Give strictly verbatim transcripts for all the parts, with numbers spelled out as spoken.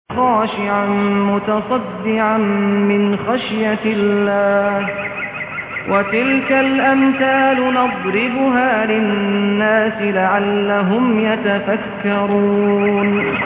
خاشعا متصدعا من خشية الله وتلك الأمثال نضربها للناس لعلهم يتفكرون.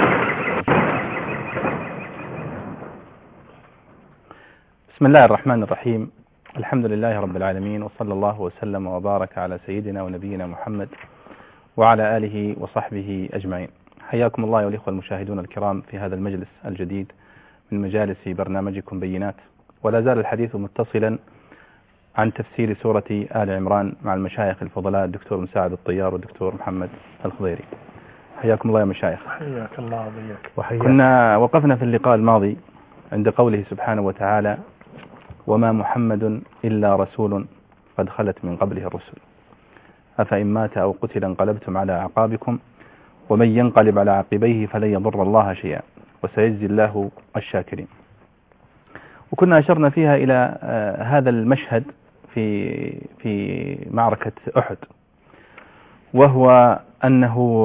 بسم الله الرحمن الرحيم. الحمد لله رب العالمين، وصلى الله وسلم وبارك على سيدنا ونبينا محمد وعلى آله وصحبه أجمعين. حياكم الله والإخوة المشاهدون الكرام في هذا المجلس الجديد من مجالس برنامجكم بينات، ولا زال الحديث متصلا عن تفسير سورة آل عمران مع المشايخ الفضلاء الدكتور مساعد الطيار والدكتور محمد الخضيري. حياكم الله يا مشايخ. حياك الله وبياك. كنا وقفنا في اللقاء الماضي عند قوله سبحانه وتعالى: وما محمد إلا رسول قد خلت من قبله الرسل أفإن مات أو قتل انقلبتم على أعقابكم ومن ينقلب على عقبيه فلن يضر الله شيئا وسيجزي الله الشاكرين. وكنا أشرنا فيها إلى هذا المشهد في في معركة أحد، وهو أنه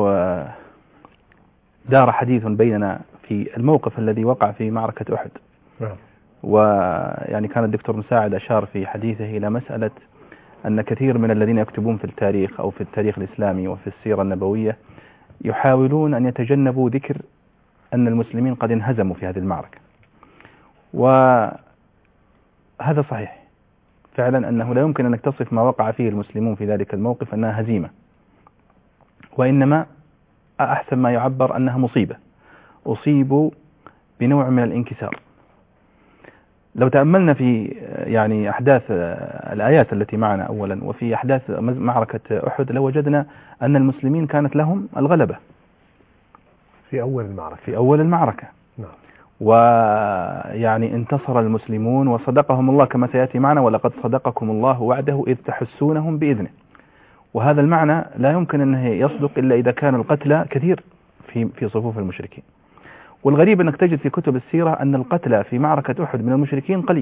دار حديث بيننا في الموقف الذي وقع في معركة أحد. ويعني كان الدكتور مساعد أشار في حديثه إلى مسألة أن كثير من الذين يكتبون في التاريخ أو في التاريخ الإسلامي وفي السيرة النبوية يحاولون أن يتجنبوا ذكر أن المسلمين قد انهزموا في هذه المعركة، وهذا صحيح فعلا، أنه لا يمكن أنك تصف ما وقع فيه المسلمون في ذلك الموقف أنها هزيمة، وإنما أحسن ما يعبر أنها مصيبة، أصيبوا بنوع من الانكسار. لو تأملنا في يعني أحداث الآيات التي معنا أولا وفي أحداث معركة أحد لوجدنا أن المسلمين كانت لهم الغلبة في أول المعركة في أول المعركة نعم. ويعني انتصر المسلمون وصدقهم الله كما سيأتي معنا: ولقد صدقكم الله وعده إذ تحسونهم بإذنه. وهذا المعنى لا يمكن أنه يصدق إلا إذا كان القتلى كثير في في صفوف المشركين. والغريب أنك تجد في كتب السيرة أن القتلى في معركة أحد من المشركين قليل،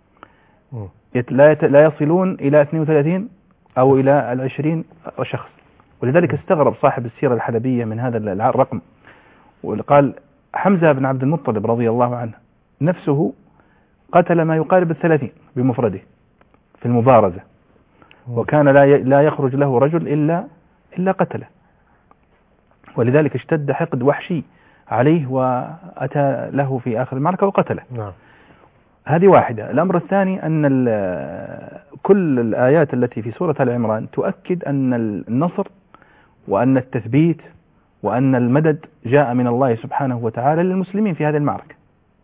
لا يصلون إلى اثنين وثلاثين أو إلى العشرين شخص. ولذلك استغرب صاحب السيرة الحلبية من هذا الرقم، وقال: حمزة بن عبد المطلب رضي الله عنه نفسه قتل ما يقارب الثلاثين بمفرده في المبارزة، وكان لا يخرج له رجل إلا إلا قتله. ولذلك اشتد حقد وحشي عليه وأتى له في آخر المعركة وقتله. نعم. هذه واحدة. الأمر الثاني أن كل الآيات التي في سورة آل عمران تؤكد أن النصر وأن التثبيت وأن المدد جاء من الله سبحانه وتعالى للمسلمين في هذه المعركة.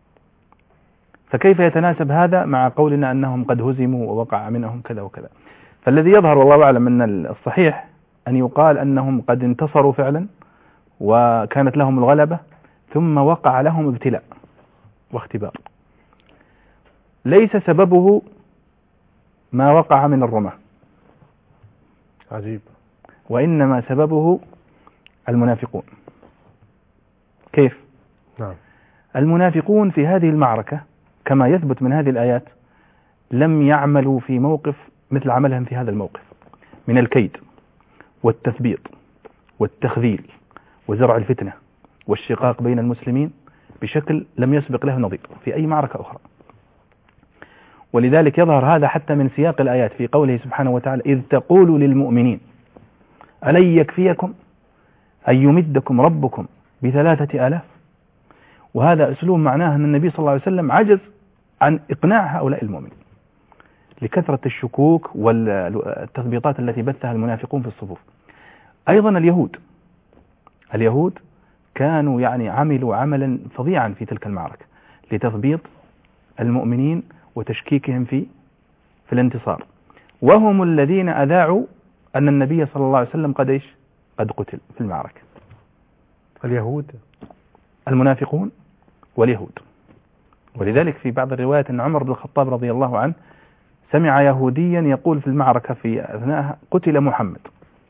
فكيف يتناسب هذا مع قولنا أنهم قد هزموا ووقع منهم كذا وكذا؟ فالذي يظهر والله أعلم أن الصحيح أن يقال أنهم قد انتصروا فعلا وكانت لهم الغلبة، ثم وقع لهم ابتلاء واختبار ليس سببه ما وقع من الرماة. عجيب. وإنما سببه المنافقون. كيف؟ نعم. المنافقون في هذه المعركة كما يثبت من هذه الآيات لم يعملوا في موقف مثل عملهم في هذا الموقف من الكيد والتثبيط والتخذيل وزرع الفتنة والشقاق بين المسلمين بشكل لم يسبق له نظير في أي معركة أخرى. ولذلك يظهر هذا حتى من سياق الآيات في قوله سبحانه وتعالى: إذ تقول للمؤمنين ألن يكفيكم أن يمدكم ربكم بثلاثة آلاف. وهذا أسلوب معناه أن النبي صلى الله عليه وسلم عجز عن إقناع هؤلاء المؤمنين لكثرة الشكوك والتثبيطات التي بثها المنافقون في الصفوف. أيضا اليهود اليهود كانوا يعني عملوا عملا فظيعا في تلك المعركة لتثبيط المؤمنين وتشكيكهم في في الانتصار، وهم الذين أذاعوا أن النبي صلى الله عليه وسلم قد إيش قد قتل في المعركة. اليهود المنافقون واليهود. ولذلك في بعض الروايات أن عمر بن الخطاب رضي الله عنه سمع يهوديا يقول في المعركة في أثناءها: قتل محمد.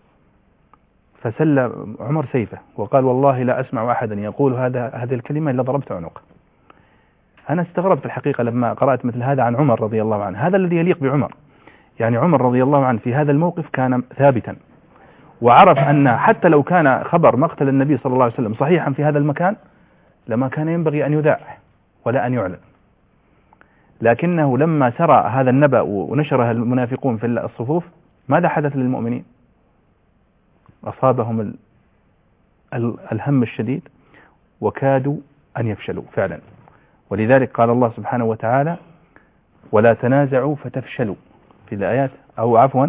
فسل عمر سيفه وقال: والله لا أسمع أحدا يقول هذا هذه الكلمة إلا ضربت عنقه. أنا استغربت الحقيقة لما قرأت مثل هذا عن عمر رضي الله عنه. هذا الذي يليق بعمر، يعني عمر رضي الله عنه في هذا الموقف كان ثابتا، وعرف أن حتى لو كان خبر مقتل النبي صلى الله عليه وسلم صحيحا في هذا المكان لما كان ينبغي أن يذاع ولا أن يعلن، لكنه لما سرى هذا النبأ ونشره المنافقون في الصفوف ماذا حدث للمؤمنين؟ أصابهم ال... ال... الهم الشديد وكادوا أن يفشلوا فعلا. ولذلك قال الله سبحانه وتعالى ولا تنازعوا فتفشلوا في الآيات، أو عفوا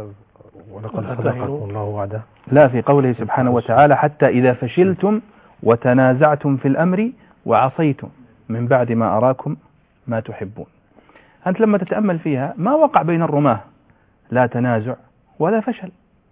ولقد صدقكم الله وعده، لا، في قوله سبحانه وتعالى حتى إذا فشلتم وتنازعتم في الأمر وعصيتم من بعد ما أراكم ما تحبون. أنت لما تتأمل فيها ما وقع بين الرماة لا تنازع ولا فشل،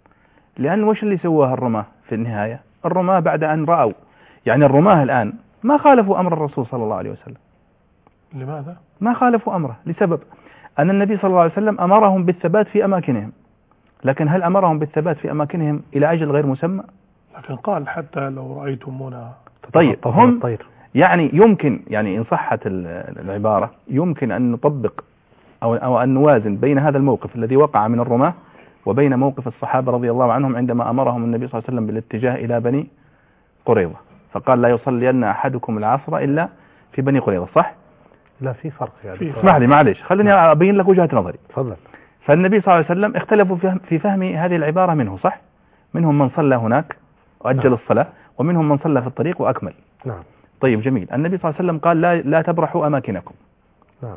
لأن وش اللي سواها الرماة في النهاية؟ الرماة بعد أن رأوا، يعني الرماة الآن ما خالفوا أمر الرسول صلى الله عليه وسلم. لماذا؟ ما خالفوا أمره لسبب أن النبي صلى الله عليه وسلم أمرهم بالثبات في أماكنهم، لكن هل أمرهم بالثبات في أماكنهم إلى أجل غير مسمى؟ لكن قال حتى لو رأيتمونا. طيب هم يعني يمكن، يعني إن صحت العبارة يمكن أن نطبق أو, أو أن نوازن بين هذا الموقف الذي وقع من الرماة وبين موقف الصحابة رضي الله عنهم عندما أمرهم النبي صلى الله عليه وسلم بالاتجاه إلى بني قريظة، فقال لا يصلين أحدكم العصر إلا في بني قريظة، صح؟ لا، في فرق يعني. اسمح لي معلش، خليني أبين لك وجهة نظري. تفضل. فالنبي صلى الله عليه وسلم اختلفوا في فهم هذه العبارة منه، صح؟ منهم من صلى هناك وأجل نعم. الصلاة، ومنهم من صلى في الطريق وأكمل. نعم. طيب جميل. النبي صلى الله عليه وسلم قال لا, لا تبرحوا أماكنكم. نعم.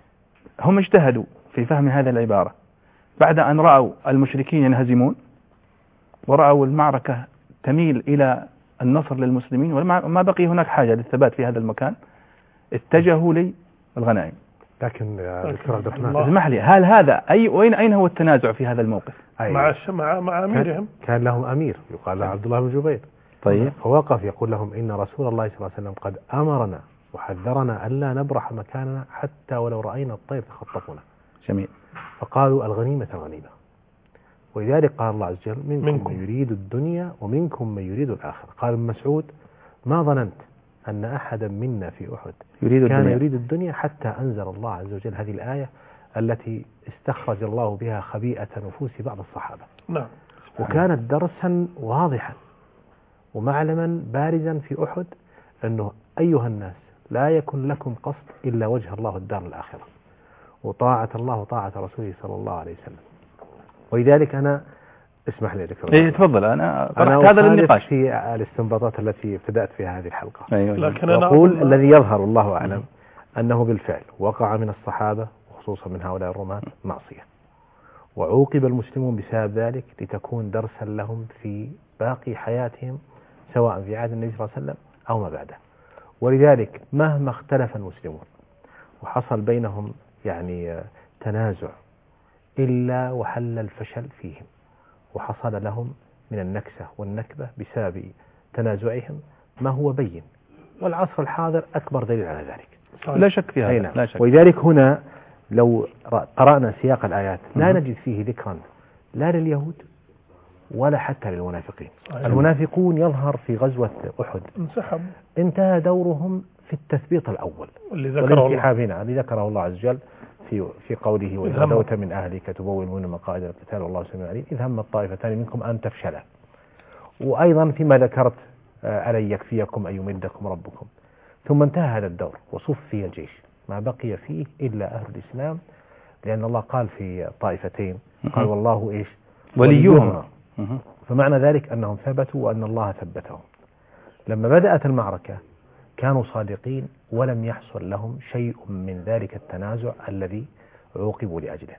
هم اجتهدوا في فهم هذه العبارة بعد أن رأوا المشركين ينهزمون ورأوا المعركة تميل إلى النصر للمسلمين وما بقي هناك حاجة للثبات في هذا المكان، اتجهوا للغنائم. لكن دكتور عبد الرحمن اسمح لي، هل هذا أي وين أين هو التنازع في هذا الموقف؟ مع مع مع أميرهم كان لهم أمير يقال له عبد الله بن جبير. طيب. فوقف يقول لهم إن رسول الله صلى الله عليه وسلم قد أمرنا وحذرنا ألا نبرح مكاننا حتى ولو رأينا الطير تخطفنا. جميل. فقالوا الغنيمة الغنيمة، ولذلك قال الله عز وجل منكم, منكم من يريد الدنيا ومنكم من يريد الآخرة. قال ابن مسعود ما ظننت أن أحدا منا في أحد يريد كان الدنيا. يريد الدنيا حتى أنزل الله عز وجل هذه الآية التي استخرج الله بها خبيئة نفوس بعض الصحابة. نعم. وكانت درسا واضحا ومعلما بارزا في أحد أنه أيها الناس لا يكن لكم قصد إلا وجه الله الدار الآخرة وطاعة الله وطاعة رسوله صلى الله عليه وسلم. ولذلك أنا اسمح لي دكتور. ايه تفضل. أنا أنا هذا النقاش في الاستنباطات التي ابتدأت فيها هذه الحلقة. أيوة. لكن أنا أقول الذي يظهر الله أعلم أنه بالفعل وقع من الصحابة وخصوصا من هؤلاء الرماة معصية، وعوقب المسلمون بسبب ذلك لتكون درسا لهم في باقي حياتهم سواء في عهد النبي صلى الله عليه وسلم أو ما بعده. ولذلك مهما اختلف المسلمون وحصل بينهم يعني تنازع إلا وحل الفشل فيهم وحصل لهم من النكسة والنكبة بسبب تنازعهم ما هو بين، والعصر الحاضر أكبر دليل على ذلك. لا شك في هذا. لا شك. ولذلك هنا لو قرأنا سياق الآيات لا نجد فيه ذكرا لا لليهود ولا حتى للمنافقين. صحيح. المنافقون يظهر في غزوة أحد انسحب، انتهى دورهم في التثبيط الأول اللي ذكره الله الذي ذكره الله عز وجل في في قوله وإذا غدوت من أهلك تبوئ المؤمنين مقاعد للقتال والله سميع عليم إذ هم الطائفتان منكم أن تفشلا. وأيضا فيما ذكرت ألن يكفيكم أن يمدكم ربكم. ثم انتهى هذا الدور وصفي الجيش ما بقي فيه إلا أهل الإسلام، لأن الله قال في طائفتين قال والله إيش وليهما. فمعنى ذلك أنهم ثبتوا وأن الله ثبتهم. لما بدأت المعركة كانوا صادقين ولم يحصل لهم شيء من ذلك التنازع الذي عوقبوا لأجله،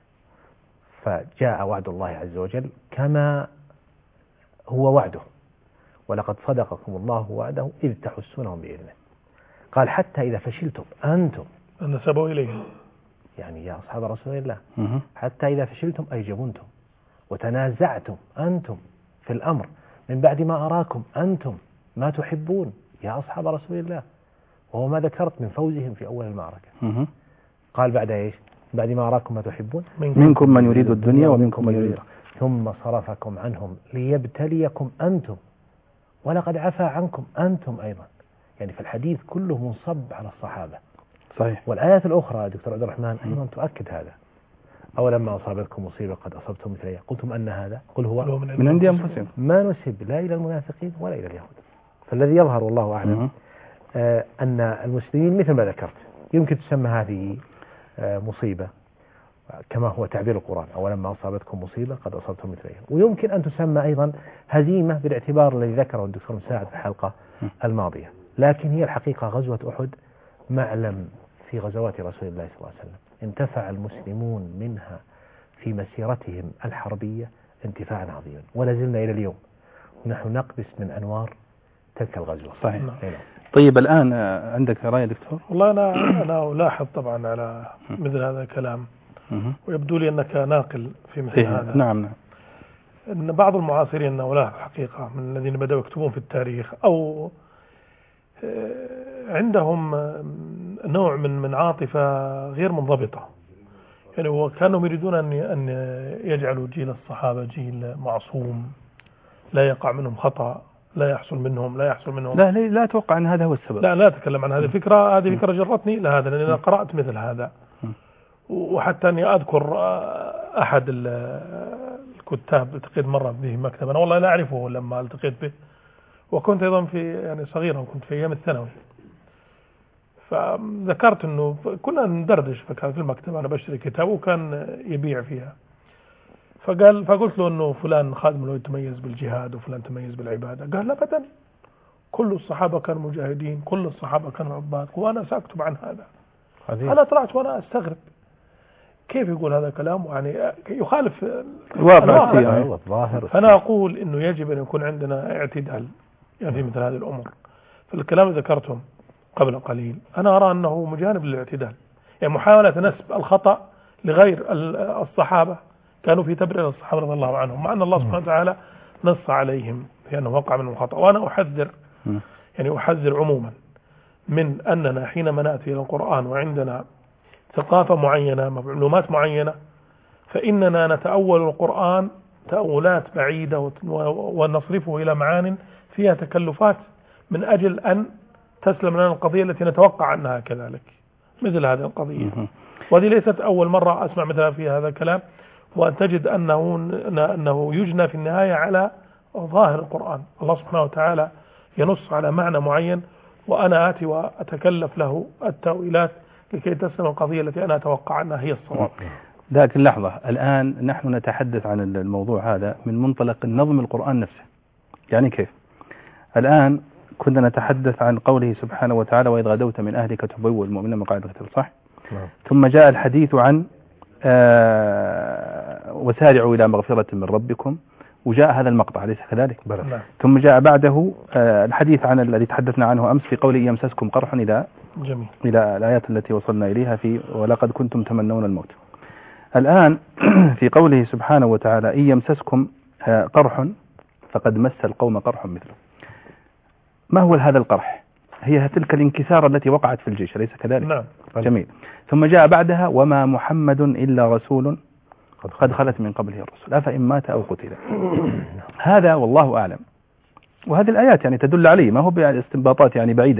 فجاء وعد الله عز وجل كما هو وعده ولقد صدقكم الله وعده إذ تحسونهم بإذنه. قال حتى إذا فشلتم أنتم نسبوا إليه، يعني يا أصحاب رسول الله حتى إذا فشلتم أي جبنتم وتنازعتم أنتم في الأمر من بعد ما أراكم أنتم ما تحبون يا أصحاب رسول الله، وهو ما ذكرت من فوزهم في أول المعركة. قال بعد إيش؟ بعد ما أراكم ما تحبون منكم من يريد الدنيا ومنكم من يريد ثم صرفكم عنهم ليبتليكم أنتم ولقد عفا عنكم أنتم أيضا. يعني في الحديث كله منصب على الصحابة. صحيح. والآيات الأخرى دكتور عبد الرحمن أيضا تؤكد هذا. أولما أصابتكم مصيبة قد أصبتم مثلها قلتم أن هذا قل هو من عند أنفسهم، ما نسب لا إلى المنافقين ولا إلى اليهود. فالذي يظهر والله أعلم أن المسلمين مثل ما ذكرت يمكن تسمى هذه مصيبة كما هو تعبير القرآن، أولا ما أصابتكم مصيبة قد أصبتم مثلها، ويمكن أن تسمى أيضا هزيمة بالاعتبار الذي ذكره الدكتور مساعد في الحلقة الماضية. لكن هي الحقيقة غزوة أحد معلم في غزوات رسول الله صلى الله عليه وسلم انتفع المسلمون منها في مسيرتهم الحربية انتفاعا عظيما، ولا زلنا إلى اليوم نحن نقبس من أنوار تلك الغزوة. صحيح. طيب الآن عندك رأي دكتور؟ والله أنا أنا ألاحظ طبعا على مثل هذا الكلام، ويبدو لي أنك ناقل في مثل إيه هذا. نعم نعم. أن بعض المعاصرين أولاها الحقيقة من الذين بدأوا يكتبون في التاريخ أو عندهم نوع من من عاطفة غير منضبطة، يعني وكانوا يريدون أن أن يجعلوا جيل الصحابة جيل معصوم لا يقع منهم خطأ، لا يحصل منهم لا يحصل منهم لا لا أتوقع أن هذا هو السبب. لا لا أتكلم عن هذه الفكرة، هذه فكرة جرتني إلى هذا لأن أنا قرأت مثل هذا، وحتى أني أذكر أحد الكتاب التقيت مرة به مكتب، أنا والله لا أعرفه لما التقيت به، وكنت أيضا في يعني صغيرا وكنت في أيام الثانوي، فذكرت أنه كنا ندردش، فكان في المكتب أنا بشتري كتاب وكان يبيع فيها، فقال فقلت له أنه فلان خادم له يتميز بالجهاد وفلان تميز بالعبادة، قال لا أبدا كل الصحابة كانوا مجاهدين، كل الصحابة كانوا عباد، وأنا سأكتب عن هذا. عظيم. أنا طلعت وأنا أستغرب كيف يقول هذا كلام، يعني يخالف الواقع الظاهر. فأنا أقول إنه يجب أن يكون عندنا اعتدال يعني في مثل هذه الأمور. فالكلام اللي ذكرتهم قبل قليل أنا أرى أنه مجانب للاعتدال، يعني محاولة نسب الخطأ لغير الصحابة، كانوا في تبرير الصحابة رضي الله عنهم، مع أن الله سبحانه وتعالى نص عليهم في أنه وقع منهم خطأ. وأنا أحذر يعني أحذر عموما من أننا حينما نأتي إلى القرآن وعندنا ثقافة معينة معلومات معينة فإننا نتأول القرآن تأولات بعيدة ونصرفه إلى معان فيها تكلفات من أجل أن تسلم لنا القضية التي نتوقع أنها كذلك، مثل هذه القضية. وهذه ليست أول مرة أسمع مثلها في هذا الكلام، وأن تجد أنه, أنه يجنى في النهاية على ظاهر القرآن. الله سبحانه وتعالى ينص على معنى معين وأنا آتي وأتكلف له التأويلات لكي تسلم القضية التي أنا أتوقع أنها هي الصواب. لكن لحظة، الآن نحن نتحدث عن الموضوع هذا من منطلق النظم القرآن نفسه. يعني كيف؟ الآن كنا نتحدث عن قوله سبحانه وتعالى وإذ غدوت من أهلك تبوئ المؤمنين مقاعد للقتال، صح؟ نعم. ثم جاء الحديث عن آه وسارعوا إلى مغفرة من ربكم، وجاء هذا المقطع أليس كذلك؟ نعم. ثم جاء بعده آه الحديث عن الذي تحدثنا عنه أمس في قوله يمسسكم قرح إلى جميل. إلى الآيات التي وصلنا إليها في ولقد كنتم تمنون الموت. الآن في قوله سبحانه وتعالى إن يمسسكم قرح فقد مس القوم قرح مثله. ما هو هذا القرح؟ هي تلك الانكسار التي وقعت في الجيش أليس كذلك؟ نعم. جميل. ثم جاء بعدها وما محمد إلا رسول قد خلت من قبله الرسل أفإن مات أو قتل. هذا والله أعلم، وهذه الآيات يعني تدل عليه، ما هو باستنباطات يعني بعيدة،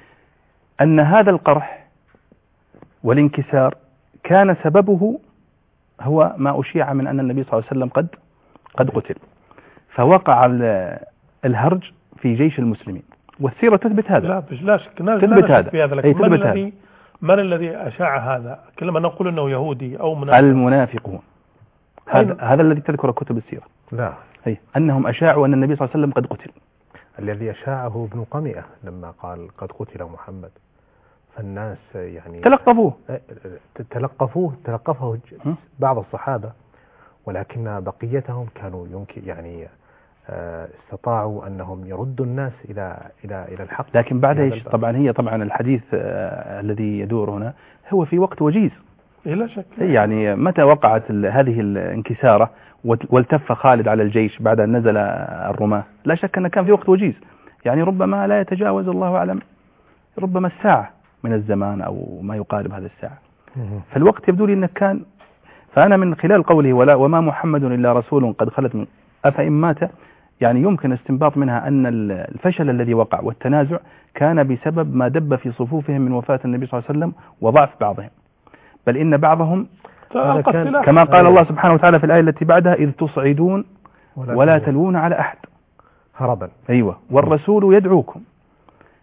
أن هذا القرح والانكسار كان سببه هو ما أشيع من أن النبي صلى الله عليه وسلم قد قد قتل، فوقع الهرج في جيش المسلمين، والسيرة تثبت هذا. لا لا شك تثبت هذا. في هذا، لكن من الذي من الذي أشاع هذا؟ كلما نقول أنه يهودي أو منافق. المنافقون. هذا هذا الذي تذكر كتب السيرة. لا أي أنهم أشاعوا أن النبي صلى الله عليه وسلم قد قتل. الذي أشاعه ابن قمئة لما قال قد قتل محمد، فالناس يعني تلقفوه تلقفوه تلقفه بعض الصحابة، ولكن بقيتهم كانوا يمكن يعني استطاعوا أنهم يردوا الناس إلى إلى إلى الحق. لكن بعد إيش؟ طبعا هي طبعا الحديث الذي يدور هنا هو في وقت وجيز. لا شك. يعني متى وقعت هذه الانكسارة والتف خالد على الجيش بعد أن نزل الرماة؟ لا شك أن كان في وقت وجيز، يعني ربما لا يتجاوز الله أعلم ربما الساعة من الزمان أو ما يقارب هذا الساعة. فالوقت يبدو لي أنه كان، فأنا من خلال قوله ولا وما محمد إلا رسول قد خلت من أفإن مات، يعني يمكن استنباط منها أن الفشل الذي وقع والتنازع كان بسبب ما دب في صفوفهم من وفاة النبي صلى الله عليه وسلم وضعف بعضهم، بل إن بعضهم كما قال الله سبحانه وتعالى في الآية التي بعدها إذ تصعدون ولا تلوون على أحد هربا. أيوة. والرسول يدعوكم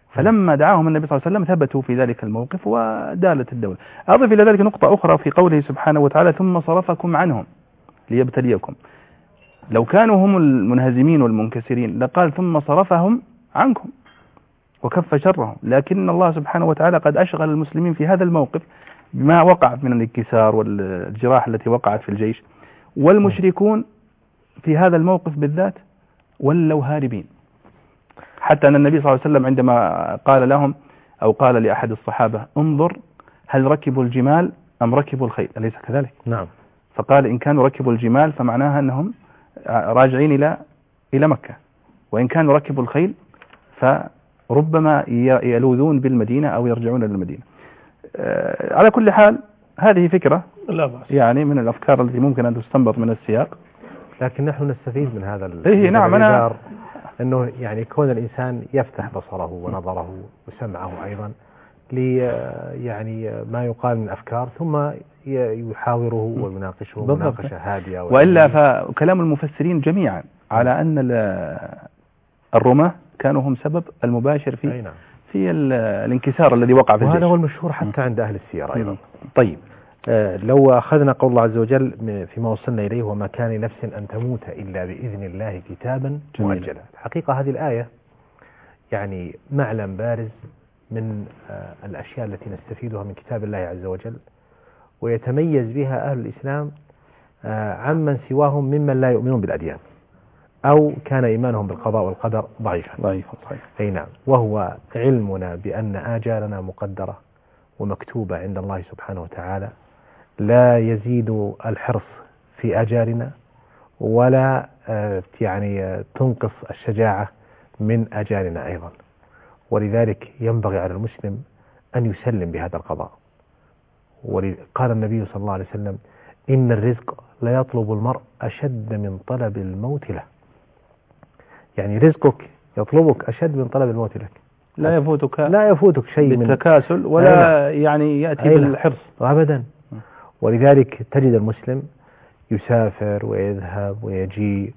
فلما دعاهم النبي صلى الله عليه وسلم ثبتوا في ذلك الموقف ودالت الدولة. أضف إلى ذلك نقطة أخرى في قوله سبحانه وتعالى ثم صرفكم عنهم ليبتليكم. لو كانوا هم المنهزمين والمنكسرين لقال ثم صرفهم عنكم وكف شرهم، لكن الله سبحانه وتعالى قد أشغل المسلمين في هذا الموقف بما وقع من الانكسار والجراح التي وقعت في الجيش، والمشركون في هذا الموقف بالذات ولوا هاربين، حتى أن النبي صلى الله عليه وسلم عندما قال لهم أو قال لأحد الصحابة انظر هل ركبوا الجمال أم ركبوا الخيل، أليس كذلك؟ نعم. فقال إن كانوا ركبوا الجمال فمعناها أنهم راجعين إلى إلى مكة، وإن كانوا ركبوا الخيل فربما يلوذون بالمدينة أو يرجعون إلى المدينة. على كل حال هذه فكرة لا بأس يعني من الأفكار التي ممكن أن تستنبط من السياق، لكن نحن نستفيد من هذا إيه نعم أنا أنه يعني كون الإنسان يفتح بصره ونظره وسمعه أيضا لي يعني ما يقال من أفكار ثم يحاوره ويناقشه مناقشة هادئة. وإلا فكلام المفسرين جميعا على أن الرماة كانوا هم سبب المباشر في نعم. في الانكسار الذي وقع في الجيش، وهذا هو المشهور حتى عند أهل السير أيضا. طيب آه لو أخذنا قول الله عز وجل فيما وصلنا إليه وما كان لنفس أن تموت إلا بإذن الله كتابا مؤجلا. الحقيقة هذه الآية يعني معلم بارز من آه الأشياء التي نستفيدها من كتاب الله عز وجل، ويتميز بها أهل الإسلام آه عمن سواهم ممن لا يؤمنون بالأديان أو كان إيمانهم بالقضاء والقدر ضعيفا. ضعيف صحيح. أي نعم. وهو علمنا بأن آجالنا مقدرة ومكتوبة عند الله سبحانه وتعالى، لا يزيد الحرص في آجالنا ولا يعني تنقص الشجاعة من آجالنا أيضا، ولذلك ينبغي على المسلم أن يسلم بهذا القضاء. وقال النبي صلى الله عليه وسلم إن الرزق لا يطلب المرء أشد من طلب الموت له، يعني رزقك يطلبك أشد من طلب الموت لك، لا يفوتك لا يفوتك شيء من التكاسل ولا أيضا يعني يأتي أيضا بالحرص أبدا. ولذلك تجد المسلم يسافر ويذهب ويجيء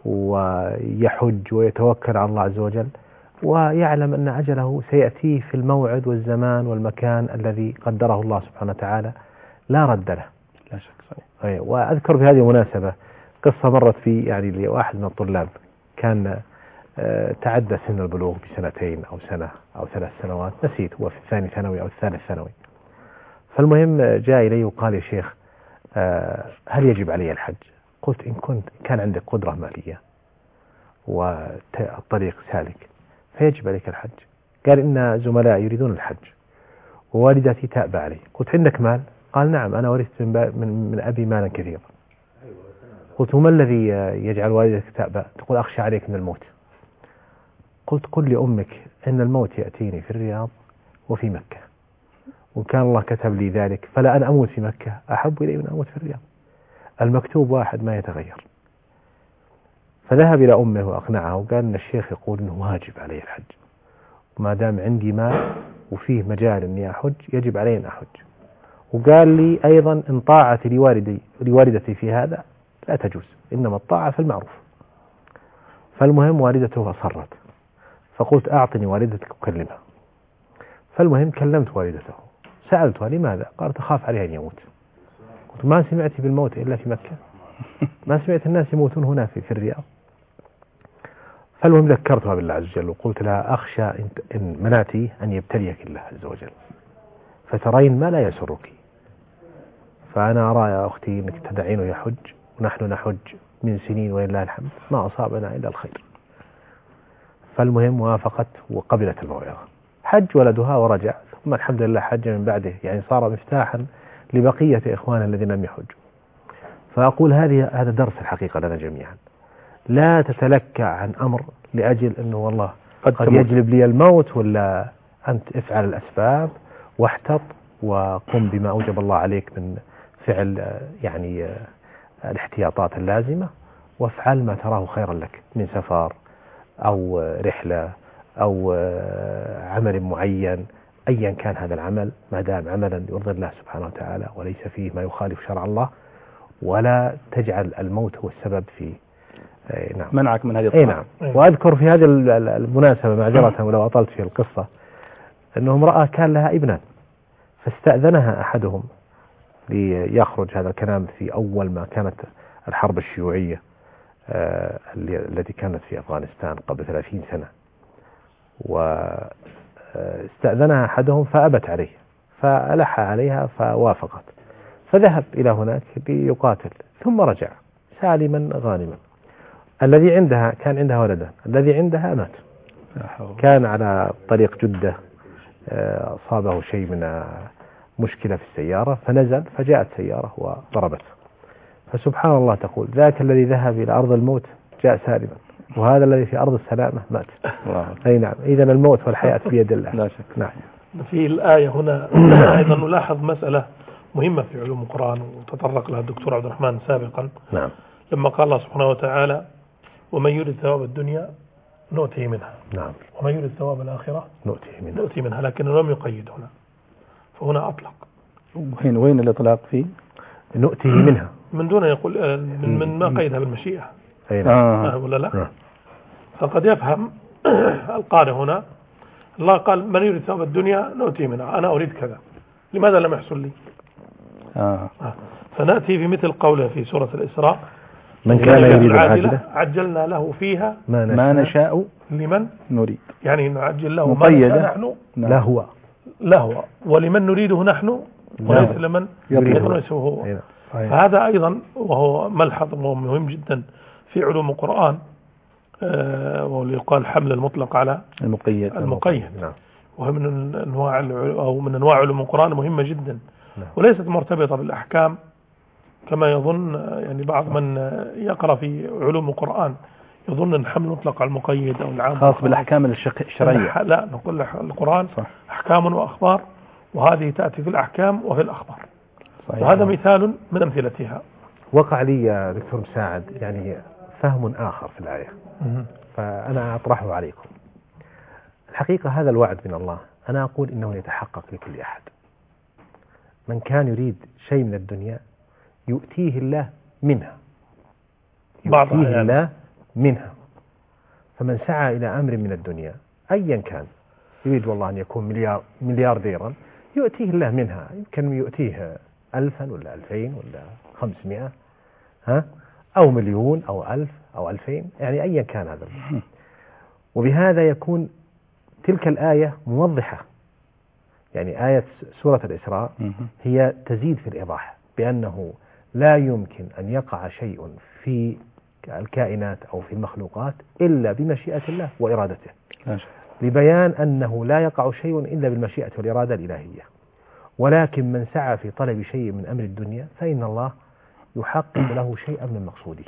ويحج ويتوكل على الله عز وجل، ويعلم أن أجله سيأتيه في الموعد والزمان والمكان الذي قدره الله سبحانه وتعالى لا رد له. لا شك صحيح. وأذكر في هذه المناسبة قصة مرت في يعني لواحد من الطلاب كان تعدى سن البلوغ بسنتين أو سنة أو ثلاث سنوات، نسيت، هو في الثاني ثانوي أو الثالث ثانوي. فالمهم جاء إلي وقال يا شيخ هل يجب علي الحج؟ قلت إن كنت كان عندك قدرة مالية والطريق سالك فيجب عليك الحج. قال إن زملاء يريدون الحج ووالدتي تأبى علي. قلت عندك مال؟ قال نعم أنا ورثت من, من, من أبي مالا كثيرا. قلت وما الذي يجعل والدتك تأبى؟ تقول أخشى عليك من الموت. قلت قل لأمك إن الموت يأتيني في الرياض وفي مكة، وكان الله كتب لي ذلك، فلا أن أموت في مكة أحب إلي من أموت في الرياض، المكتوب واحد ما يتغير. فذهب إلى أمه وأقنعها وقال إن الشيخ يقول إنه واجب علي الحج، وما دام عندي مال وفيه مجال إني أحج يجب علي أن أحج. وقال لي أيضا إن طاعتي لوالدي لوالدتي في هذا لا تجوز، إنما الطاعة في المعروف. فالمهم والدته أصرت، فقلت أعطني والدتك أكلمها. فالمهم كلمت والدته سألتها لماذا؟ قالت أخاف عليها أن يموت. قلت ما سمعتي بالموت إلا في مكة؟ ما سمعت الناس يموتون هنا في, في الرياض؟ فالمهم ذكرتها بالله عز وجل وقلت لها أخشى إن منعتي أن يبتليك الله عز وجل فترين ما لا يسرك، فأنا أرى يا أختي أنك تدعينه يحج ونحن نحج من سنين ولله الحمد ما أصابنا إلا الخير. فالمهم وافقت وقبلت الموعظة، حج ولدها ورجع، ثم الحمد لله حج من بعده، يعني صار مفتاحا لبقية إخواننا الذين لم يحجوا. فأقول هذه هذا درس الحقيقة لنا جميعا، لا تتلكع عن أمر لأجل أنه والله قد, قد يجلب لي الموت، ولا أنت افعل الأسباب واحتط وقم بما أوجب الله عليك من فعل يعني الاحتياطات اللازمة، وافعل ما تراه خيرا لك من سفر أو رحلة أو عمل معين، أيا كان هذا العمل ما دام عملا يرضي الله سبحانه وتعالى وليس فيه ما يخالف شرع الله، ولا تجعل الموت هو السبب في نعم. منعك من هذه الطاعة. نعم. وأذكر في هذه المناسبة معذرة ولو أطلت في القصة أنه امرأة كان لها ابنان، فاستأذنها أحدهم ليخرج. هذا الكلام في أول ما كانت الحرب الشيوعية آه التي كانت في أفغانستان قبل ثلاثين سنة، واستأذنها أحدهم فأبت عليه، فألح عليها فوافقت، فذهب إلى هناك ليقاتل، ثم رجع سالما غانما. الذي عندها كان عندها ولدان، الذي عندها مات، كان على طريق جدة، أصابه شيء من مشكلة في السيارة فنزل، فجاءت سيارة وضربته. فسبحان الله تقول ذاك الذي ذهب إلى أرض الموت جاء سالما، وهذا الذي في أرض السلامة مات. أي نعم، إذا الموت والحياة بيد الله. لا شك. نعم. في الآية هنا أيضا نلاحظ مسألة مهمة في علوم القرآن وتطرق لها الدكتور عبد الرحمن سابقا. نعم. لما قال الله سبحانه وتعالى ومن يريد ثواب الدنيا نؤتيه منها. نعم. ومن يريد ثواب الآخرة نؤتيه منها. نؤتيه منها، لكنه لم يقيد هنا، فهنا أطلق. وين وين الإطلاق فيه؟ نؤتيه منها من دون يقول من, من ما قيدها بالمشيئة. أي نعم. آه. ولا لا؟ نعم. فقد يفهم القارئ هنا الله قال من يريد ثواب الدنيا نؤتيه منها، أنا أريد كذا، لماذا لم يحصل لي؟ آه. آه. فنأتي بمثل قوله في سورة الإسراء من كان يريد العاجلة عجلنا له فيها ما نشاء, ما نشاء لمن نريد، يعني نعجل له مقيدة. ما نحن لا هو لا هو، ولمن نريده نحن وليس لمن يريده هو. فهذا أيضا وهو ملحظ مهم جدا في علوم القرآن، آه وهو يقال حمل المطلق على المقيد. المقيد. نعم. وهو من أنواع أو من أنواع علوم القرآن مهمة جدا. نعم. وليست مرتبطة بالأحكام كما يظن يعني بعض من يقرأ في علوم القرآن، يظن أن حمل مطلق على المقيد أو العام خاص بالأحكام الشرعية. لا، نقول القرآن صح. أحكام وأخبار، وهذه تأتي في الأحكام وفي الأخبار. صحيح. وهذا مثال من أمثلتها. وقع لي يا دكتور مساعد يعني فهم آخر في الآية، فأنا أطرحه عليكم. الحقيقة هذا الوعد من الله، أنا أقول إنه يتحقق لكل أحد. من كان يريد شيء من الدنيا يؤتيه الله منها، يؤتيه الله منها. فمن سعى إلى أمر من الدنيا أيا كان، يريد والله أن يكون مليار مليارديرا، يؤتيه الله منها. يمكن يؤتيه ألفا ولا ألفين ولا خمسمائة، ها، أو مليون أو ألف أو ألفين، يعني أيا كان هذا. وبهذا يكون تلك الآية موضحة. يعني آية سورة الإسراء هي تزيد في الإيضاح بأنه لا يمكن أن يقع شيء في الكائنات أو في المخلوقات إلا بمشيئة الله وإرادته، لبيان أنه لا يقع شيء إلا بالمشيئة والإرادة الإلهية. ولكن من سعى في طلب شيء من أمر الدنيا فإن الله يحقق له شيئا من مقصوده.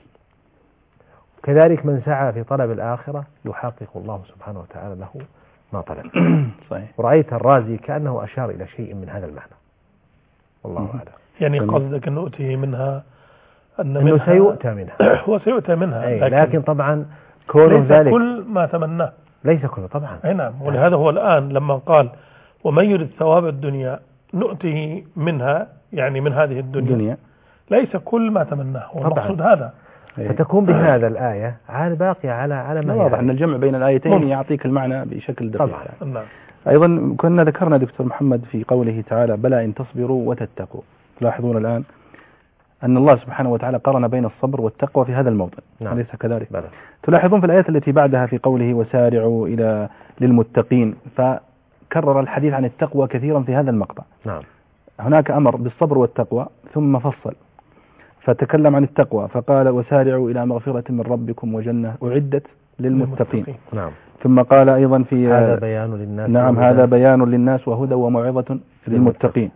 كذلك من سعى في طلب الآخرة يحقق الله سبحانه وتعالى له ما طلب. صحيح. ورأيت الرازي كأنه أشار إلى شيء من هذا المعنى، والله أعلم. يعني قصدك أن نؤتي منها أن أنه منها سيؤتى منها هو سيؤتى منها، لكن, لكن طبعا كونه ليس ذلك كل ما تمناه، ليس كله طبعا. أي نعم. ولهذا هو الآن لما قال ومن يريد ثواب الدنيا نؤته منها، يعني من هذه الدنيا الدنيا. ليس كل ما تمناه، والمقصود هذا. فتكون بهذا الآية على باقية على على ما واضح أن الجمع بين الآيتين مم. يعطيك المعنى بشكل دقيق. طبعا. يعني. نعم. أيضا كنا ذكرنا دكتور محمد في قوله تعالى بلى إن تصبروا وتتقوا. تلاحظون الآن أن الله سبحانه وتعالى قرن بين الصبر والتقوى في هذا الموطن. نعم. أليس كذلك؟ بلى. تلاحظون في الآيات التي بعدها في قوله وسارعوا إلى للمتقين، فكرر الحديث عن التقوى كثيرا في هذا المقطع. نعم. هناك أمر بالصبر والتقوى ثم فصل فتكلم عن التقوى فقال وسارعوا إلى مغفرة من ربكم وجنة أعدت للمتقين. نعم. ثم قال أيضا في هذا بيان للناس. نعم هذا بيان للناس وهدى وموعظة للمتقين.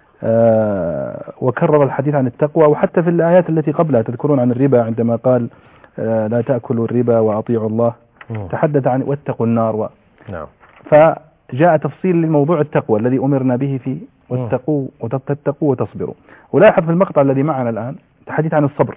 آه وكرر الحديث عن التقوى. وحتى في الآيات التي قبلها تذكرون عن الربا عندما قال آه لا تأكلوا الربا وأطيعوا الله. مم. تحدث عن واتقوا النار و... نعم. فجاء تفصيل لموضوع التقوى الذي أمرنا به في واتقوا وتتقوا وتصبروا. ولاحظ في المقطع الذي معنا الآن تحديث عن الصبر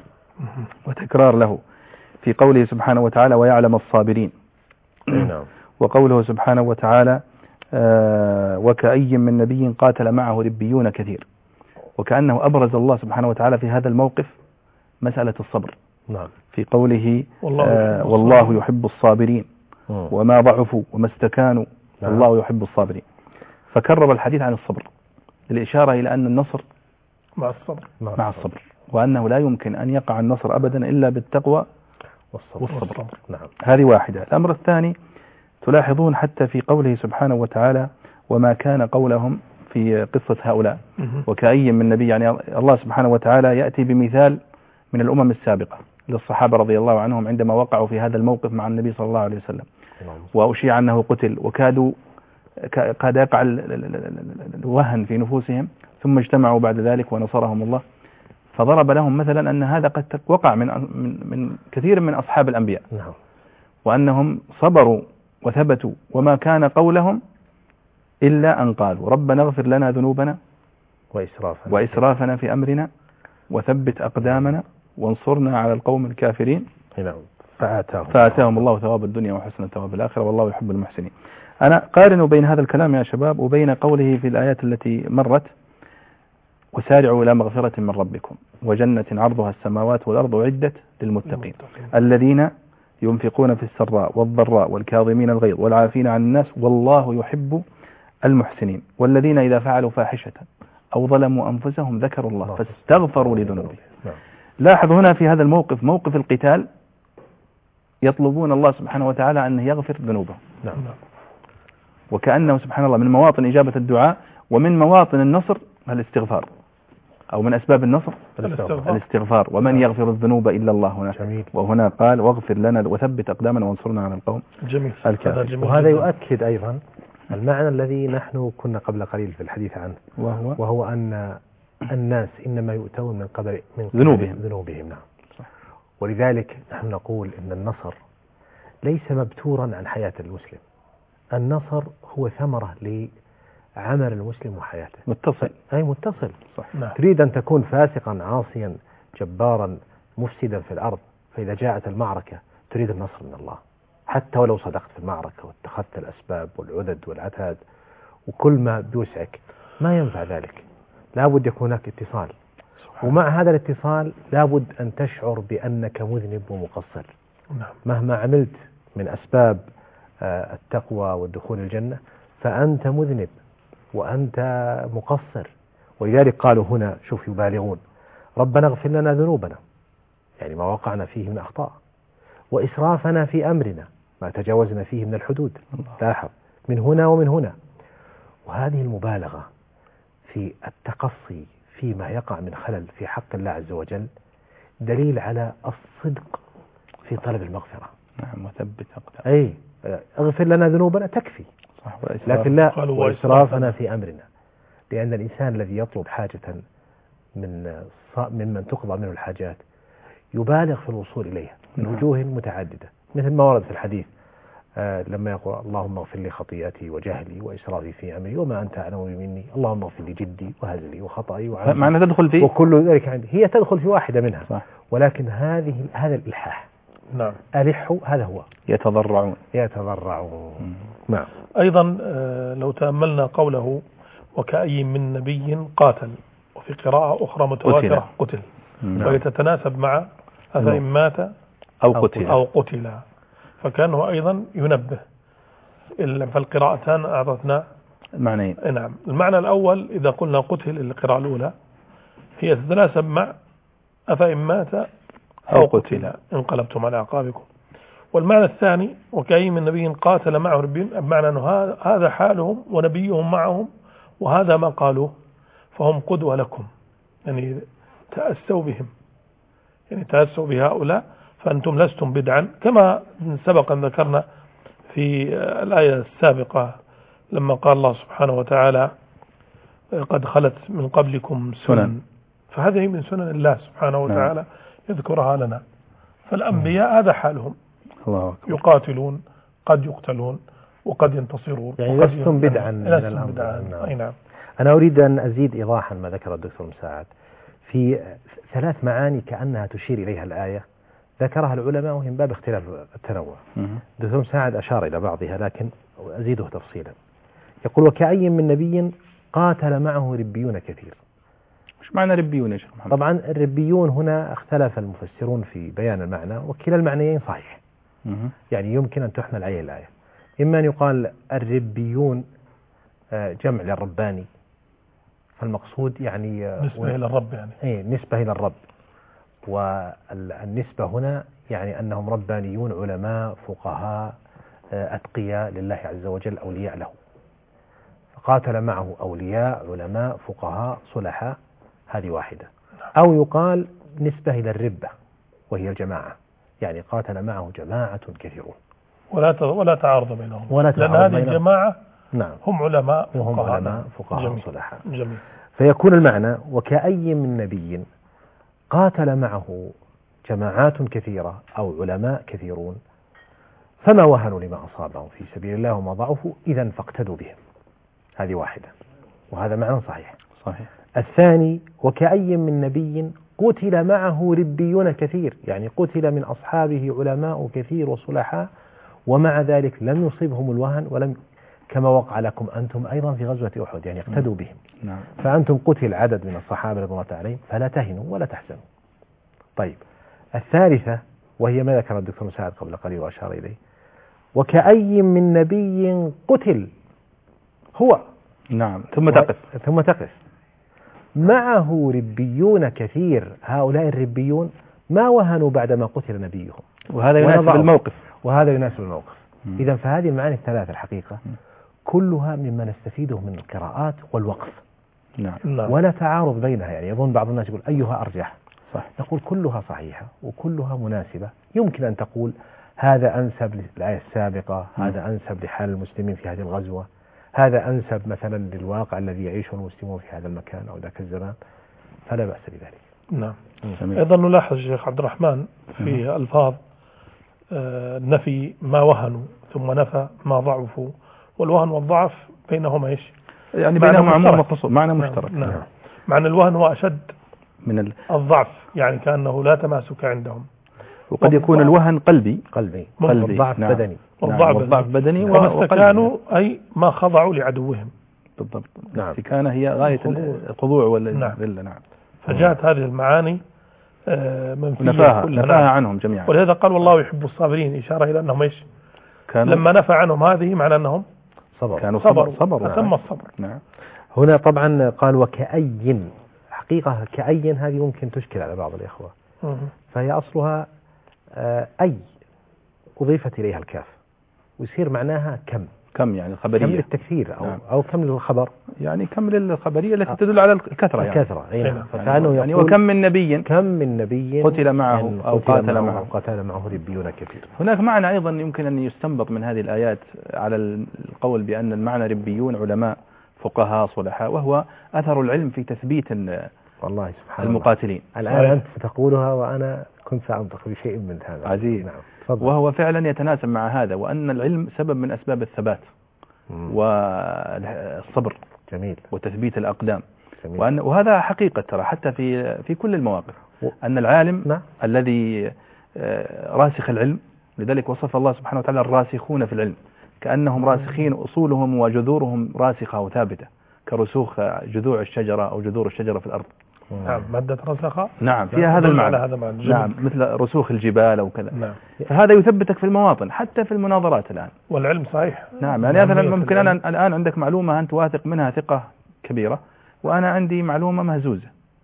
وتكرار له في قوله سبحانه وتعالى ويعلم الصابرين. نعم. وقوله سبحانه وتعالى آه وكأي من نبي قاتل معه ربيون كثير. وكأنه أبرز الله سبحانه وتعالى في هذا الموقف مسألة الصبر. نعم. في قوله والله, آه والله يحب الصابرين مم. وما ضعفوا وما استكانوا نعم. الله يحب الصابرين، فكرر الحديث عن الصبر الإشارة إلى أن النصر مع الصبر مع, مع الصبر، وأنه لا يمكن أن يقع النصر أبدا إلا بالتقوى والصبر, والصبر. والصبر. نعم. هذه واحدة. الأمر الثاني تلاحظون حتى في قوله سبحانه وتعالى وما كان قولهم في قصة هؤلاء وكأي من نبي، يعني الله سبحانه وتعالى يأتي بمثال من الأمم السابقة للصحابة رضي الله عنهم عندما وقعوا في هذا الموقف مع النبي صلى الله عليه وسلم وأشيع أنه قتل وكادوا قد يقع الوهن في نفوسهم، ثم اجتمعوا بعد ذلك ونصرهم الله، فضرب لهم مثلا أن هذا قد وقع من من من كثير من أصحاب الأنبياء، نعم. وأنهم صبروا وثبتوا وما كان قولهم إلا أن قالوا ربنا اغفر لنا ذنوبنا وإسرافنا, وإسرافنا في أمرنا وثبت أقدامنا وانصرنا على القوم الكافرين. نعم. فآتاهم, فآتاهم الله ثواب الدنيا وحسن ثواب الآخرة والله يحب المحسنين. أنا قارن بين هذا الكلام يا شباب وبين قوله في الآيات التي مرت وسارعوا إلى مغفرة من ربكم وجنة عرضها السماوات والأرض عدت للمتقين الذين ينفقون في السراء والضراء والكاظمين الغيظ والعافين عن الناس والله يحب المحسنين والذين إذا فعلوا فاحشة أو ظلموا أنفسهم ذكروا الله فاستغفروا لذنوبهم. لاحظ هنا في هذا الموقف موقف القتال يطلبون الله سبحانه وتعالى أن يغفر ذنوبهم، نعم. وكأنه سبحان الله من مواطن إجابة الدعاء ومن مواطن النصر الاستغفار، أو من أسباب النصر الاستغفار, الاستغفار. ومن يغفر الذنوب إلا الله هنا. جميل. وهنا قال واغفر لنا وثبت أقدامنا وانصرنا على القوم جميل. الكافرين. وهذا يؤكد أيضا المعنى الذي نحن كنا قبل قليل في الحديث عنه، وهو, وهو أن الناس إنما يؤتون من قبل من ذنوبهم ذنوبهم نعم. صح. ولذلك نحن نقول إن النصر ليس مبتورا عن حياة المسلم، النصر هو ثمرة لعمل المسلم وحياته، متصل أي متصل. صح. نعم. تريد أن تكون فاسقا عاصيا جبارا مفسدا في الأرض، فإذا جاءت المعركة تريد النصر من الله حتى ولو صدقت في المعركة واتخذت الأسباب والعدد والعتاد وكل ما بيوسعك ما ينفع ذلك، لابد يكون هناك اتصال، ومع هذا الاتصال لابد أن تشعر بأنك مذنب ومقصر. نعم. مهما عملت من أسباب التقوى والدخول الجنة فأنت مذنب وأنت مقصر، ولذلك قالوا هنا شوف يبالغون ربنا اغفر لنا ذنوبنا، يعني ما وقعنا فيه من أخطاء، وإسرافنا في أمرنا ما تجاوزنا فيه من الحدود، لاحظ من هنا ومن هنا. وهذه المبالغة في التقصي فيما يقع من خلل في حق الله عز وجل دليل على الصدق في طلب المغفرة. نعم. وثبت أقدامنا، أي اغفر لنا ذنوبنا تكفي، صح. لكن لا وإسرافنا في أمرنا، لأن الإنسان الذي يطلب حاجة من ممن تقضى منه الحاجات يبالغ في الوصول إليها من وجوه متعددة، مثل ما ورد في الحديث آه لما يقول اللهم اغفر لي خطيئتي وجهلي وإسرافي في أمري وما أنت أعلم مني، اللهم اغفر لي جدي وهزلي وخطئي وعملي، معنى تدخل في وكل ذلك عندي، هي تدخل في واحدة منها. صح. ولكن هذه هذا الإلحاح، نعم. ألحوا هذا هو يتضرعون يتضرعون. نعم. أيضا آه لو تأملنا قوله وكأي من نبي قاتل، وفي قراءة أخرى متواترة قتل, قتل. نعم. وهي تتناسب مع أفإن مات أو قتل أو قتل، فكانه أيضا ينبه. فالقراءتان أعطتنا معنيين. نعم. المعنى الأول إذا قلنا قتل القراءة الأولى هي تتناسب مع أفإن مات أو قتل انقلبتم على أعقابكم، والمعنى الثاني وكأي من نبي قاتل معه ربين، بمعنى أنه هذا حالهم ونبيهم معهم وهذا ما قالوه، فهم قدوة لكم، يعني تأسوا بهم، يعني تأسوا بهؤلاء، فأنتم لستم بدعا، كما سبق أن ذكرنا في الآية السابقة لما قال الله سبحانه وتعالى قد خلت من قبلكم سنن، فهذه من سنن الله سبحانه وتعالى يذكرها لنا. فالأنبياء هذا حالهم، الله يقاتلون قد يقتلون وقد ينتصرون، يعني لستم بدعا من الأمر. أي نعم. أنا أريد أن أزيد إيضاحا ما ذكر الدكتور مساعد في ثلاث معاني كأنها تشير إليها الآية ذكرها العلماء وهم باب اختلاف التنوع. الدكتور مساعد أشار إلى بعضها لكن أزيده تفصيلا. يقول وكأي من نبي قاتل معه ربيون كثير. مش معنى ربيون يا شيخ محمد؟ طبعا الربيون هنا اختلف المفسرون في بيان المعنى، وكلا المعنيين صحيح، يعني يمكن أن تحمل عليه الآية. إما أن يقال الربيون جمع للرباني، فالمقصود يعني نسبة إلى الرب يعني إيه نسبة إلى الرب، والنسبة هنا يعني أنهم ربانيون علماء فقهاء أتقياء لله عز وجل أولياء له، فقاتل معه أولياء علماء فقهاء صلحاء، هذه واحدة. أو يقال نسبة إلى الربة وهي الجماعة، يعني قاتل معه جماعة كثيرون ولا ولا تعارض بينهم، ولا لأن تعارض هذه بينهم. الجماعة نعم هم علماء وهم فقهاء علماء فقهاء جميل. صلحاء. جميل. فيكون المعنى وكأي من نبي قاتل معه جماعات كثيرة أو علماء كثيرون فما وهنوا لما أصابهم في سبيل الله وما ضعفوا إذا فاقتدوا بهم. هذه واحدة، وهذا معنى صحيح. صحيح. الثاني وكأي من نبي قتل معه ربيون كثير، يعني قتل من أصحابه علماء كثير وصلحاء ومع ذلك لم يصيبهم الوهن ولم، كما وقع لكم أنتم أيضا في غزوة أحد، يعني اقتدوا بهم. نعم. فأنتم قتل عدد من الصحابة رضي الله عليهم فلا تهنوا ولا تحزنوا. طيب الثالثة وهي ما ذكر الدكتور مساعد قبل قليل وأشار إليه، وكأي من نبي قتل هو نعم ثم تقف ثم تقف معه ربيون كثير، هؤلاء الربيون ما وهنوا بعدما قتل نبيهم، وهذا يناسب الموقف وهذا يناسب الموقف. م. إذا فهذه المعاني الثلاثة الحقيقة م. كلها مما نستفيده من القراءات والوقف. نعم. ولا تعارض بينها، يعني يظن بعض الناس يقول أيها أرجح، صح. نقول كلها صحيحة وكلها مناسبة. يمكن أن تقول هذا أنسب للآية السابقة، م. هذا أنسب لحال المسلمين في هذه الغزوة، هذا أنسب مثلا للواقع الذي يعيشه المسلمون في هذا المكان أو ذاك الزمان، فلا بأس بذلك. نعم. م. أيضا نلاحظ الشيخ عبد الرحمن في م. ألفاظ آه نفي ما وهنوا ثم نفى ما ضعفوا، والوهن والضعف بينهما ايش؟ يعني بينهما عموم وخصوص، معنى مشترك. نعم. نعم. معنى الوهن هو أشد من ال... الضعف، يعني كأنه لا تماسك عندهم. وقد يكون الوهن قلبي قلبي والضعف نعم. بدني والضعف نعم. والضعف بدني كما استكانوا أي ما خضعوا لعدوهم. بالضبط. نعم. الاستكانة هي غاية الخضوع والذلة. نعم. فجاءت هذه المعاني منفية نفاها نفاها عنهم جميعا، ولهذا قال والله يحب الصابرين، إشارة إلى أنهم إيش؟ كانوا لما نفى عنهم هذه معنى أنهم صبر. كانوا صبروا صبروا أتم نعم. الصبر. نعم. هنا طبعا قال وكأي، حقيقة كأي هذه ممكن تشكل على بعض الإخوة، م- فهي أصلها أي أضيفت إليها الكاف ويصير معناها كم كم يعني الخبرية، كم للتكثير أو, نعم. أو كم للخبر، يعني كم للخبرية التي تدل على الكثرة يعني. الكثرة يعني. يعني, يعني, يعني وكم من نبي كم من نبي قتل معه أو قاتل معه قاتل معه ربيون كثير. هناك معنى أيضا يمكن أن يستنبط من هذه الآيات على القول بأن المعنى ربيون علماء فقهاء صلحاء، وهو أثر العلم في تثبيت والله سبحان المقاتلين. الله. الآن أنت تقولها وأنا كنت سأنطق بشيء من هذا عزيز. نعم. وهو فعلا يتناسب مع هذا، وأن العلم سبب من أسباب الثبات مم. والصبر جميل وتثبيت الأقدام. جميل. وأن وهذا حقيقة ترى حتى في في كل المواقف و... أن العالم نعم. الذي راسخ العلم، لذلك وصف الله سبحانه وتعالى الراسخون في العلم كأنهم راسخين، أصولهم وجذورهم راسخة وثابتة كرسوخ جذوع الشجرة أو جذور الشجرة في الأرض. نعم. مادة رسخة نعم فيها هذا المعنى. هذا معنى. نعم مثل رسوخ الجبال أو كذا. نعم. فهذا يثبتك في المواطن حتى في المناظرات الآن. والعلم صحيح. نعم يعني مثلا ممكن أنا الآن عندك معلومة أنت واثق منها ثقة كبيرة وأنا عندي معلومة مهزوزة،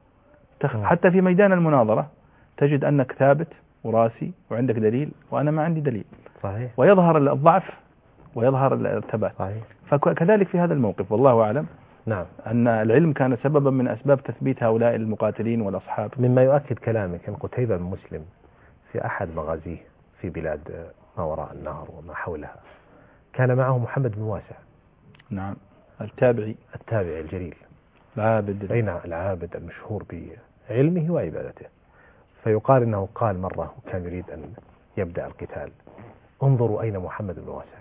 حتى في ميدان المناظرة تجد أنك ثابت وراسي وعندك دليل وأنا ما عندي دليل. صحيح. ويظهر الضعف ويظهر الثبات. صحيح. فكذلك في هذا الموقف والله أعلم نعم أن العلم كان سببا من أسباب تثبيت هؤلاء المقاتلين والأصحاب. مما يؤكد كلامك أن قتيبة بن مسلم في أحد مغازيه في بلاد ما وراء النهر وما حولها كان معه محمد بن واسع. نعم التابعي التابعي الجليل العابد أين العابد المشهور بعلمه وعبادته. فيقال أنه قال مرة كان يريد أن يبدأ القتال انظروا أين محمد بن واسع،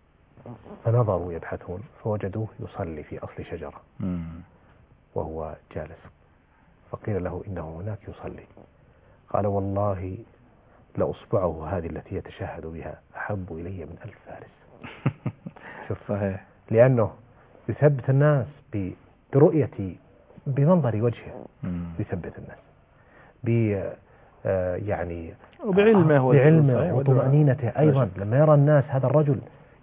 فنظروا يبحثون فوجدوه يصلي في أصل شجرة مم. وهو جالس، فقيل له إنه هناك يصلي، قال والله لأصبعه هذه التي يتشهد بها أحب إلي من ألف فارس. شوف صحيح. لأنه يثبت الناس برؤية بمنظر وجهه، يثبت الناس ب يعني وبعلمه بعلمه وطمأنينته أيضا. لما يرى الناس هذا الرجل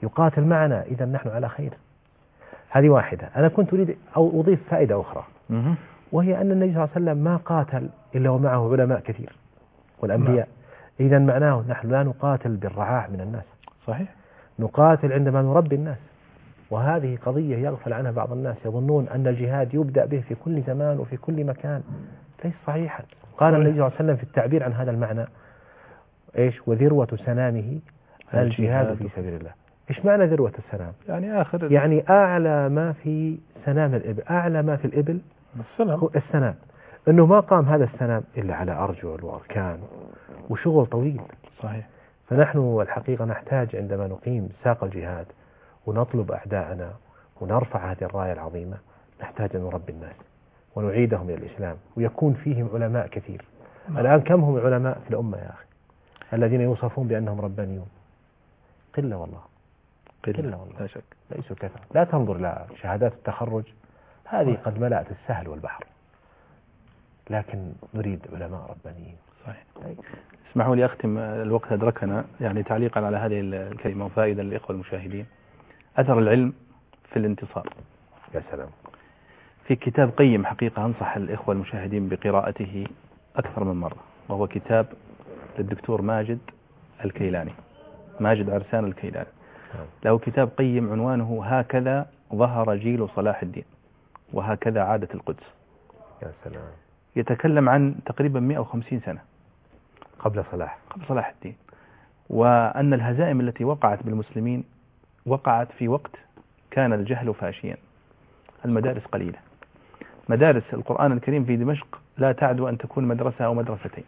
يقاتل معنا، إذا نحن على خير. هذه واحدة. أنا كنت أريد أو أضيف فائدة أخرى، وهي أن النبي صلى الله عليه وسلم ما قاتل إلا ومعه علماء كثير والأنبياء. إذا معناه نحن لا نقاتل بالرعاع من الناس، صحيح، نقاتل عندما نربي الناس. وهذه قضية يغفل عنها بعض الناس، يظنون أن الجهاد يبدأ به في كل زمان وفي كل مكان. ليس صحيحا. قال النبي صلى الله عليه وسلم في التعبير عن هذا المعنى إيش؟ وذروة سنامه الجهاد في سبيل الله. إيش معنى ذروة السنام؟ يعني آخر يعني أعلى ما في سنام الإبل، أعلى ما في الإبل السنام. السنام. إنه ما قام هذا السنام إلا على أرجل وأركان وشغل طويل. صحيح. فنحن الحقيقة نحتاج عندما نقيم ساق الجهاد ونطلب أعداءنا ونرفع هذه الراية العظيمة، نحتاج أن نربي الناس ونعيدهم إلى الإسلام، ويكون فيهم علماء كثير. الآن كم هم علماء في الأمة يا أخي الذين يوصفون بأنهم ربانيون؟ قلة والله، قلة والله، لا شك، ليسوا كثرة. لا تنظر إلى شهادات التخرج، هذه قد ملأت السهل والبحر، لكن نريد علماء ربانيين. صحيح. اسمحوا لي أختم، الوقت أدركنا، يعني تعليقا على هذه الكلمة وفائدة للإخوة المشاهدين. أثر العلم في الانتصار. يا سلام. في كتاب قيم حقيقة أنصح الإخوة المشاهدين بقراءته أكثر من مرة، وهو كتاب للدكتور ماجد الكيلاني، ماجد عرسان الكيلاني. له كتاب قيم عنوانه هكذا ظهر جيل صلاح الدين وهكذا عادت القدس. يا سلام. يتكلم عن تقريبا مئة وخمسين سنة قبل صلاح قبل صلاح الدين، وأن الهزائم التي وقعت بالمسلمين وقعت في وقت كان الجهل فاشيا، المدارس قليلة. مدارس القرآن الكريم في دمشق لا تعد أن تكون مدرسة أو مدرستين.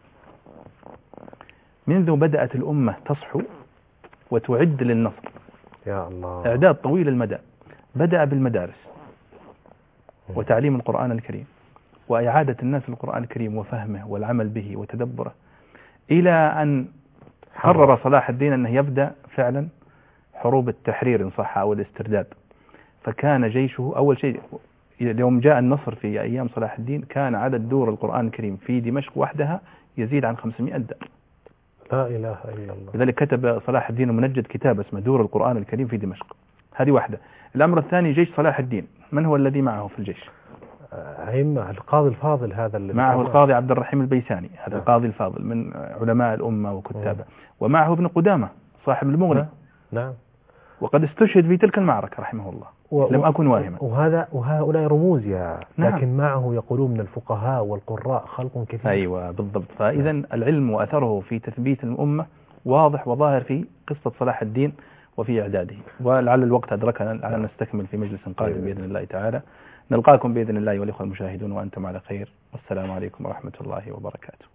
منذ بدأت الأمة تصحو وتعد للنصر، يا الله، إعداد طويل المدى، بدأ بالمدارس وتعليم القرآن الكريم وإعادة الناس للقرآن الكريم وفهمه والعمل به وتدبره، إلى أن قرر صلاح الدين أنه يبدأ فعلا حروب التحرير إن صح أو الاسترداد. فكان جيشه أول شيء يوم جاء النصر في أيام صلاح الدين كان عدد دور القرآن الكريم في دمشق وحدها يزيد عن خمسمائة دار. لا إله إلا الله. لذلك كتب صلاح الدين المنجد كتاب اسمه دور القرآن الكريم في دمشق. هذه واحدة. الأمر الثاني جيش صلاح الدين، من هو الذي معه في الجيش؟ أئمة. القاضي الفاضل هذا اللي معه القاضي عبد الرحيم البيساني، هذا القاضي الفاضل من علماء الأمة وكتابه، ومعه ابن قدامة صاحب المغني. نعم. وقد استشهد في تلك المعركة رحمه الله، و... لم أكن واهما. وهذا وهؤلاء رموز يا نعم. لكن معه يقولون من الفقهاء والقراء خلق كثير. أيوة بالضبط. فإذا العلم وأثره في تثبيت الأمة واضح وظاهر في قصة صلاح الدين وفي إعداده. ولعل الوقت أدركنا على أن نستكمل في مجلس قادم بإذن الله تعالى. نلقاكم بإذن الله والإخوة المشاهدون وأنتم على خير، والسلام عليكم ورحمة الله وبركاته.